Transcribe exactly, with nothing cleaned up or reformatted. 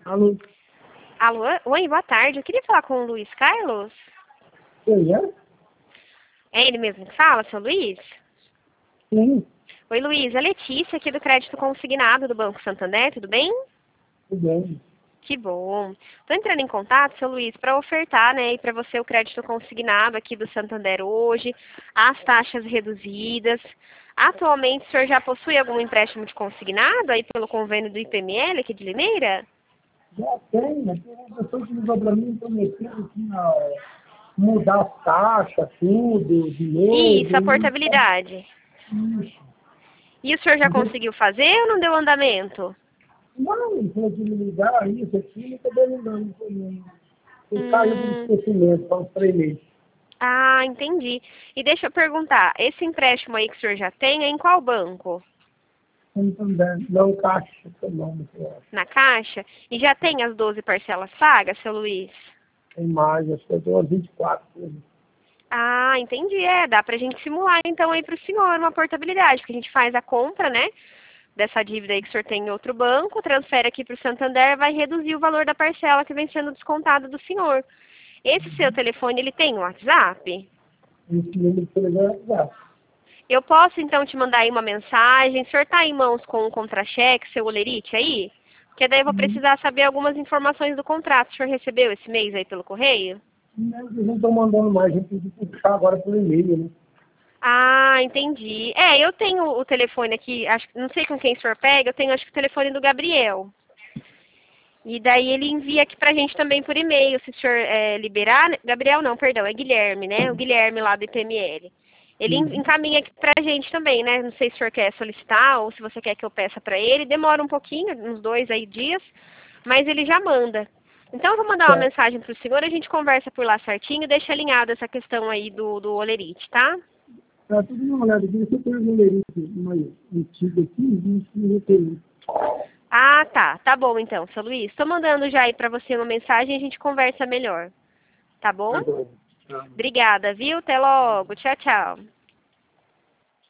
Alô? Alô? Oi, boa tarde. Eu queria falar com o Luiz Carlos. Quem é? É ele mesmo que fala, seu Luiz? Sim, Oi, Luiz. É Letícia aqui do Crédito Consignado do Banco Santander, tudo bem? tudo bem. Que bom. Estou entrando em contato, seu Luiz, para ofertar, né, para você o crédito consignado aqui do Santander hoje, as taxas reduzidas. Atualmente, o senhor já possui algum empréstimo de consignado aí pelo convênio do I P M L aqui de Limeira? Já tem, né? Tem uma pessoa que ligou para mim prometendo que ia mudar as taxas, tudo, de Isso, a novo. E portabilidade. isso. E o senhor já Mas eu- conseguiu fazer ou não deu andamento? Não, ele falou de me ligar, isso aqui, não estou dando também. Ele caiu do Hum, esquecimento, faz uns três meses. ah, entendi. E deixa eu perguntar, esse empréstimo aí que o senhor já tem é em qual banco? Santander, não caixa, seu nome, eu acho. Na Caixa? E já tem as doze parcelas pagas, seu Luiz? Tem mais, acho que eu dou umas vinte e quatro. Por aí. Ah, entendi. É, dá pra gente simular então aí pro senhor uma portabilidade, porque a gente faz a compra, né, dessa dívida aí que o senhor tem em outro banco, transfere aqui pro Santander, vai reduzir o valor da parcela que vem sendo descontado do senhor. Esse seu telefone, ele tem um WhatsApp? Esse número de telefone é exato. Eu posso então te mandar aí uma mensagem, o senhor tá em mãos com o contra-cheque, seu olerite aí? Porque daí eu vou precisar saber algumas informações do contrato. O senhor recebeu esse mês aí pelo correio? Não, eles não estão mandando mais, a gente tem que puxar agora pelo e-mail, né? Ah, entendi. É, eu tenho o telefone aqui, acho, não sei com quem o senhor pega, eu tenho acho que o telefone do Gabriel. E daí ele envia aqui pra gente também por e-mail, se o senhor é, liberar. Gabriel não, perdão, é Guilherme, né? O Guilherme lá do I P M L. Ele en- Uhum. encaminha aqui pra gente também, né? Não sei se o senhor quer solicitar ou se você quer que eu peça pra ele. Demora um pouquinho, uns dois aí dias, mas ele já manda. Então eu vou mandar uma Tá. mensagem pro senhor, a gente conversa por lá certinho e deixa alinhado essa questão aí do, do olerite, tá? Tá, tudo uma olhada aqui. Você tem um numerinho mais antigo aqui, não se referir. Ah, tá. Tá bom então, seu Luiz. Estou mandando já aí pra você uma mensagem e a gente conversa melhor. Tá bom? Tá bom. Tá. Obrigada, viu? Até logo. Tchau, tchau.